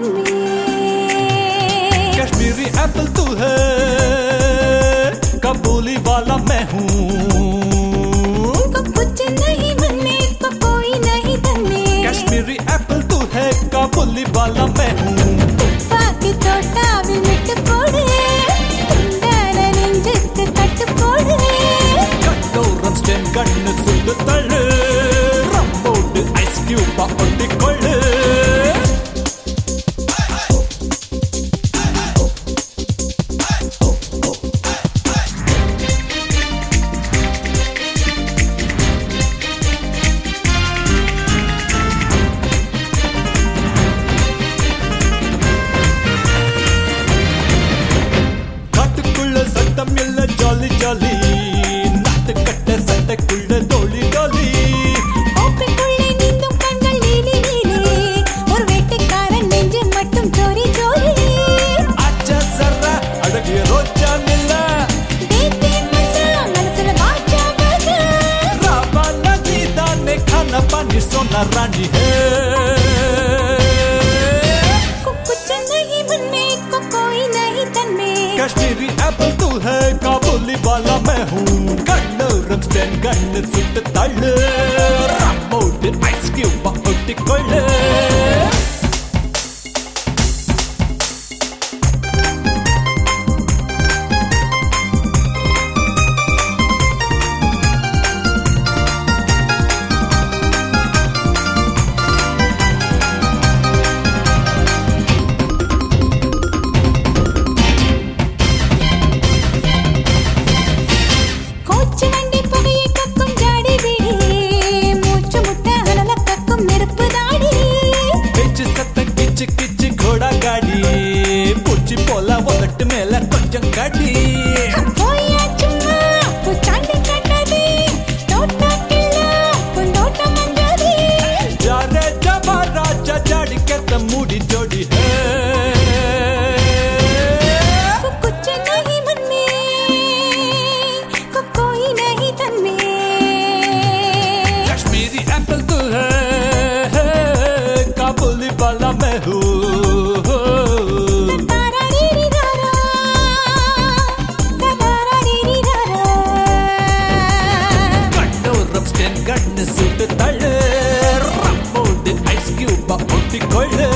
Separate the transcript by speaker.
Speaker 1: तन्मे
Speaker 2: कश्मीरी एप्पल तू है काबुली वाला मैं हूँ
Speaker 1: कुछ नहीं मन में तो कोई नहीं तन्मे
Speaker 2: कश्मीरी एप्पल तू है काबुली वाला मैं हूँ
Speaker 1: பாக்கி தோட்டாவில் விட்டு போடு குண்டான நெஞ்சுக்கு கட்டு போடு
Speaker 2: கட்டோரம் ஸ்டென் கண்ணு சுட்டு தள்ளு ரம்போடு ஐஸ் கியூபா ஒட்டிக்கொள்ளு ஜாலி ஜாலி நாட்டு கட்ட சட்டைக்குள்ள தோழி டோலி
Speaker 1: ஓப்பிக்குள்ளே நீந்தும் கண்கள் நீலி நீலி ஒரு வேட்டைக்காரன் நெஞ்சு மட்டும் ஜோரி ஜோரி
Speaker 2: ஆச்சா சர்ரா அழகிய ரோஜா நில்ல
Speaker 1: தேத்தே மச்சா மனசுல வாச்சா பஜா
Speaker 2: ராவா நதி தானே खाना पानी सोना रानी है
Speaker 1: कुछ नहीं मन में कोई नहीं तन में
Speaker 2: कश्मीरी एप्पल तू है काबुली वाला मैं हूँ कण्णोरम स्टैन गण्ण सुट तள்ளு ரம்போடு ஐஸ் கியூபா ஒட்டிக்கொள்ளு கிச்சு கோடா காடி பூச்சி போல ஒலட்டு மேல கொஞ்சம் காடி
Speaker 1: போயா சும்மா புச்சாண்டி கட்டடி தோட்டா கிள்ள பொந்தோட்ட மஞ்சரி
Speaker 2: ஜாரே ஜபா ராஜா ஜாடி கத்த மூடி ஜோடி है
Speaker 1: कुछ नहीं मन में कोई नहीं तन में
Speaker 2: कश्मीरी एप्पल तू है काबुली वाला मैं हूँ கண்ணு சுட்டு தள்ளு ரம்மோடு ஐஸ் கியூபா ஒட்டிக்கொள்ளு